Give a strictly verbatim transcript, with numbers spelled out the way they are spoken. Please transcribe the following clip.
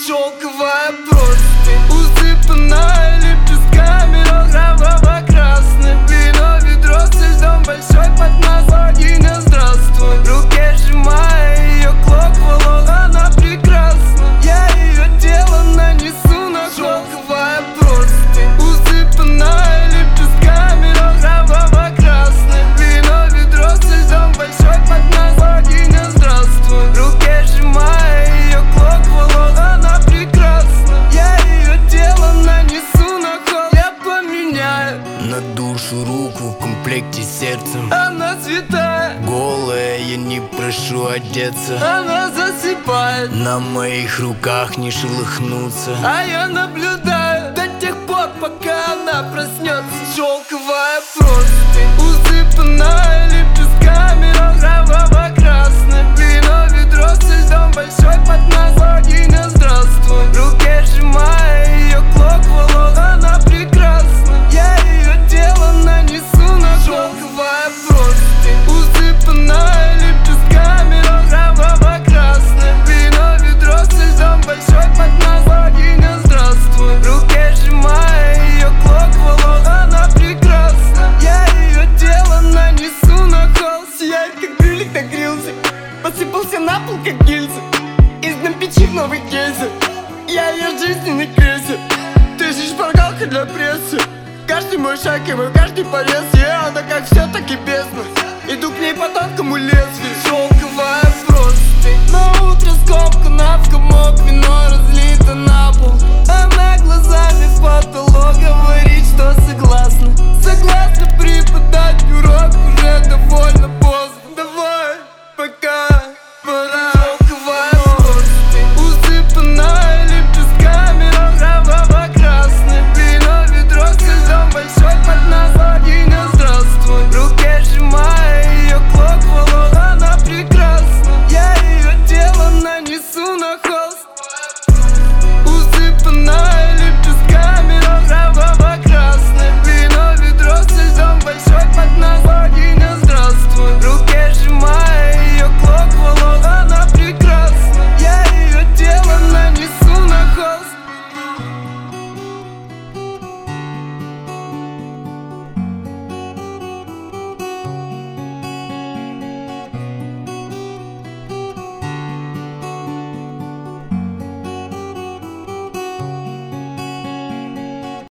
Шелковая простынь, усыпанная лепестками кроваво-красным. Вино, ведро со льдом, большой поднос, богиня, здравствуй. В руке сжимая ее клок волос, она прекрасна. Я ее тело нанесу на холст. Шелковая простынь, усыпанная лепестками кроваво-красным. Вино, ведро со льдом, большой поднос, богиня, здравствуй. В руке сжимая ее клок волос, она прекрасна. Я ее тело нанесу на холст. Я поменяю на душу руку в комплекте с сердцем. Она святая, голая, я не прошу одеться. она засыпает, на моих руках не шелохнуться. а я наблюдаю до тех пор, пока она проснется. Шелковая простынь, усыпанная лепестками кроваво-красным. Вино, ведро со льдом, большой поднос, богиня, здравствуй. В руке сжимая ее клок волос, она прекрасна. Я ее тело нанесу на холст. Шелковая простынь, усыпанная лепестками кроваво-красным. Вино, ведро со льдом, большой поднос, богиня, здравствуй. В руке сжимая ее клок волос, она прекрасна. Я ее тело нанесу на холст. Сияет, как брюлик нагрелся, посыпался на пол, как гильза. Из дна печи в новый кейсы, я ее жизненный крейсер. Ты же шпаргалка для прессы. Каждый мой шаг и мой каждый порез. Я она как все, так и бездна. Иду к ней по тонкому лезвию. Шелковая простынь, на утро скобка, на в комок.